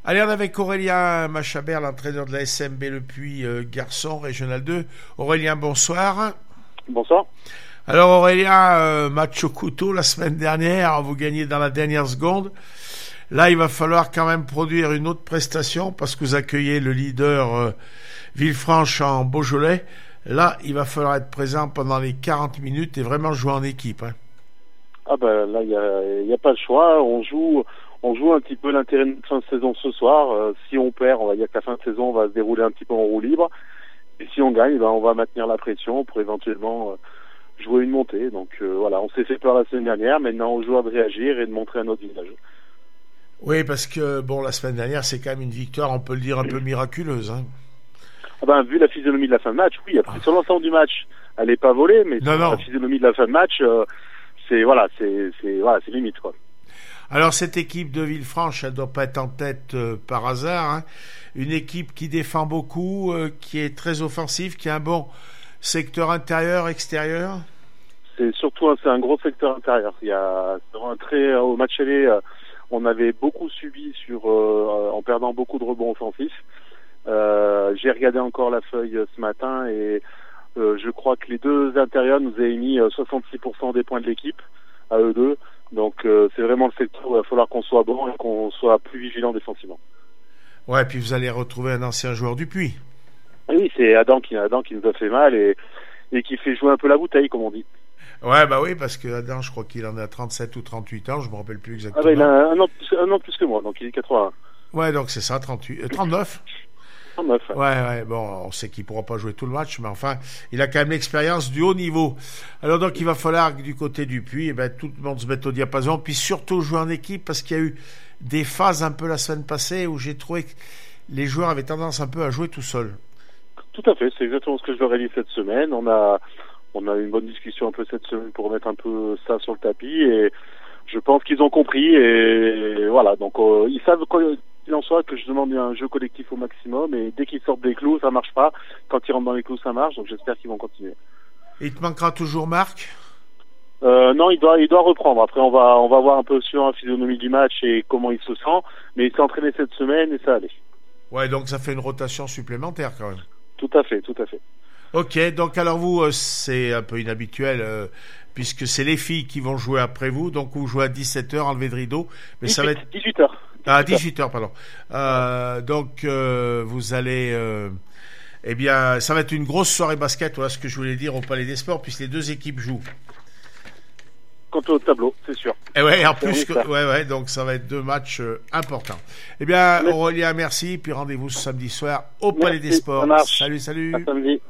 Allez, on est avec Aurélien Machabert, l'entraîneur de la SMB Le Puy Garçon, Régional 2. Aurélien, bonsoir. Bonsoir. Alors Aurélien, match au couteau la semaine dernière, vous gagnez dans la dernière seconde. Là, il va falloir quand même produire une autre prestation parce que vous accueillez le leader Villefranche en Beaujolais. Là, il va falloir être présent pendant les 40 minutes et vraiment jouer en équipe. Hein. Ah ben là, il y a pas le choix. On joue un petit peu l'intérêt de fin de saison ce soir. Si on perd, on va dire que la fin de saison va se dérouler un petit peu en roue libre. Et si on gagne, on va maintenir la pression pour éventuellement jouer une montée. Donc voilà, on s'est fait peur la semaine dernière. Maintenant, aux joueurs de réagir et de montrer un autre visage. Oui, parce que bon, la semaine dernière, c'est quand même une victoire, on peut le dire, un peu miraculeuse. Hein. Ah ben, vu la physionomie de la fin de match, oui. Après, sur l'ensemble du match, elle n'est pas volée, mais sur la physionomie de la fin de match, c'est limite, quoi. Alors, cette équipe de Villefranche, elle ne doit pas être en tête par hasard. Hein. Une équipe qui défend beaucoup, qui est très offensive, qui a un bon secteur intérieur-extérieur. C'est surtout un gros secteur intérieur. Il y a au match aller, on avait beaucoup subi en perdant beaucoup de rebonds offensifs. J'ai regardé encore la feuille ce matin et je crois que les deux intérieurs nous avaient mis 66% des points de l'équipe à eux deux. Donc c'est vraiment le secteur où il va falloir qu'on soit bon et qu'on soit plus vigilant défensivement. Ouais, puis vous allez retrouver un ancien joueur du Puy. Oui, c'est Adam qui nous a fait mal et qui fait jouer un peu la bouteille, comme on dit. Ouais, bah oui, parce que Adam, je crois qu'il en a 37 ou 38 ans, je me rappelle plus exactement. Ah bah il a un an de plus que moi, donc il est 81. Ouais, donc c'est ça, 39. Ouais, bon, on sait qu'il pourra pas jouer tout le match, mais enfin, il a quand même l'expérience du haut niveau. Alors donc, il va falloir que du côté du Puy, tout le monde se mette au diapason, puis surtout jouer en équipe, parce qu'il y a eu des phases un peu la semaine passée où j'ai trouvé que les joueurs avaient tendance un peu à jouer tout seuls. Tout à fait, c'est exactement ce que je leur ai dit cette semaine. On a eu une bonne discussion un peu cette semaine pour remettre un peu ça sur le tapis, et je pense qu'ils ont compris, et voilà, donc ils savent qu'il en soit que je demande un jeu collectif au maximum, et dès qu'ils sortent des clous, ça marche pas. Quand ils rentrent dans les clous, ça marche, donc j'espère qu'ils vont continuer. Et il te manquera toujours Marc ? Non, il doit reprendre. Après, on va voir un peu sur la physionomie du match et comment il se sent, mais il s'est entraîné cette semaine et ça allait. Ouais, donc ça fait une rotation supplémentaire quand même. Tout à fait. Ok, donc alors vous, c'est un peu inhabituel, puisque c'est les filles qui vont jouer après vous, donc vous jouez à 17h, enlevé de rideau, mais 18, ça va être... 18h. Ah, 18h, pardon. Donc, vous allez... eh bien, ça va être une grosse soirée basket, voilà ce que je voulais dire au Palais des Sports, puisque les deux équipes jouent. Quant au tableau, c'est sûr. Et ouais, en plus, donc ça va être deux matchs importants. Eh bien, Aurélien, merci, puis rendez-vous ce samedi soir au Palais des Sports. Ça marche. Salut. À samedi.